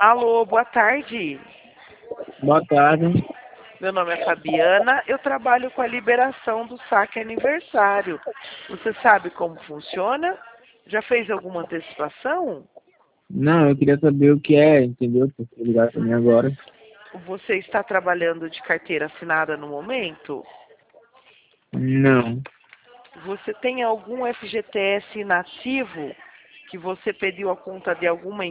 Alô, boa tarde. Boa tarde. Meu nome é Fabiana, eu trabalho com a liberação do saque aniversário. Você sabe como funciona? Já fez alguma antecipação? Não, eu queria saber o que é, entendeu? Porque ligar para mim agora. Você está trabalhando de carteira assinada no momento? Não. Você tem algum FGTS inativo que você pediu a conta de alguma